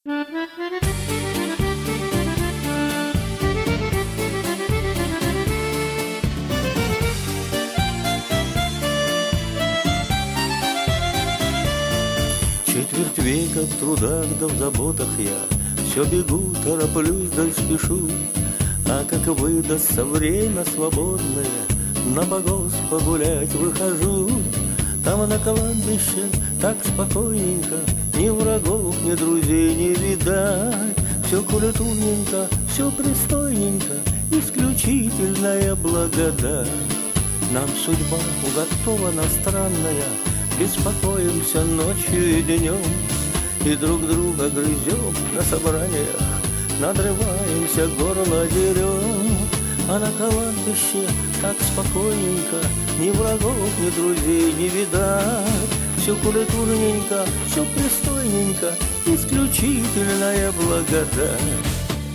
Четверть века в трудах да в заботах я все бегу, тороплюсь да спешу. А как выдастся время свободное, на погост погулять выхожу. Там на кладбище так спокойненько, ни врагов, ни друзей не видать. Все культурненько, все пристойненько, исключительная благодать. Нам судьба уготована странная, беспокоимся ночью и днем, и друг друга грызем на собраниях, надрываемся, горло дерем. А на кладбище так спокойненько, ни врагов, ни друзей не видать. Все культурненько, все пристойненько, исключительная благодать.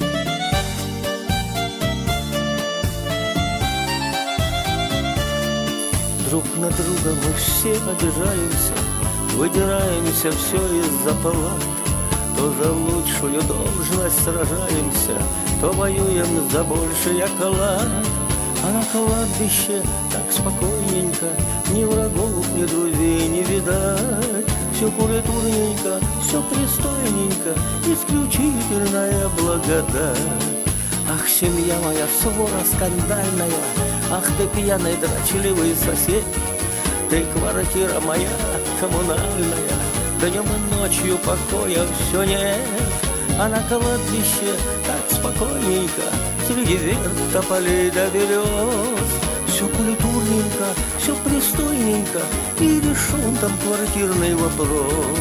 Друг на друга мы все обижаемся, выдираемся все из-за палат. То за лучшую должность сражаемся, то воюем за больший оклад. А на кладбище так спокойненько, ни врагов, ни друзей не видать. Все культурненько, все пристойненько, исключительная благодать. Ах, семья моя, свора скандальная, ах ты пьяный дрочливый сосед. Ты квартира моя коммунальная, днем и ночью покоя все нет. А на кладбище так спокойненько, среди верб, тополей да берез. Все культурненько, все пристойненько, и решен там квартирный вопрос.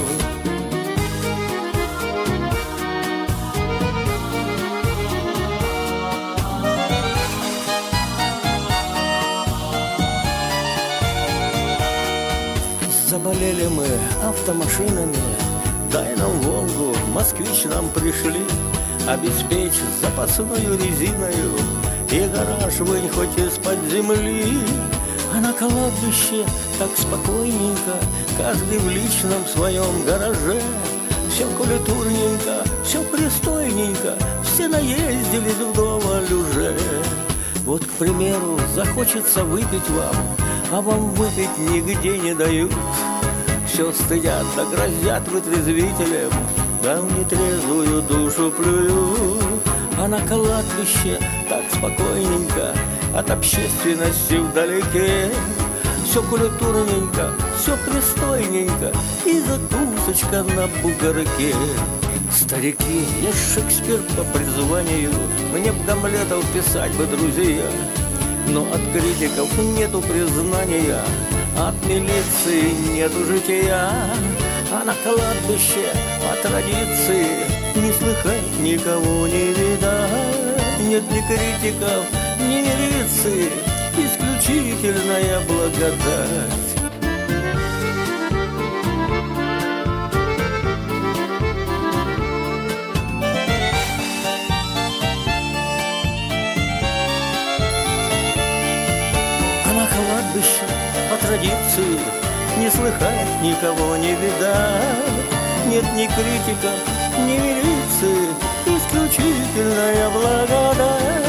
Заболели мы автомашинами, дай нам Волгу, москвич нам пришли. Обеспечь запасную резиною и гараж вынь хоть из-под земли. А на кладбище так спокойненько, каждый в личном своем гараже. Все культурненько, все пристойненько, все наездились вдоволь уже. Вот, к примеру, захочется выпить вам, а вам выпить нигде не дают. Все стыдят да грозят вытрезвителем, да в нетрезвую душу плюют. А на кладбище так спокойненько, от общественности вдалеке. Все культурненько, все пристойненько, и закусочка на бугорке. Старики, я Шекспир по призванию, мне б Гамлетов писать бы, друзья. Но от критиков нету признания, от милиции нету жития. А на кладбище по традиции не слыхать, никого не видать. Нет ни критиков, ни милиции, исключительная благодать. Кладбище по традиции не слыхать, никого не видать. Нет ни критиков, ни милиции, исключительная благодать.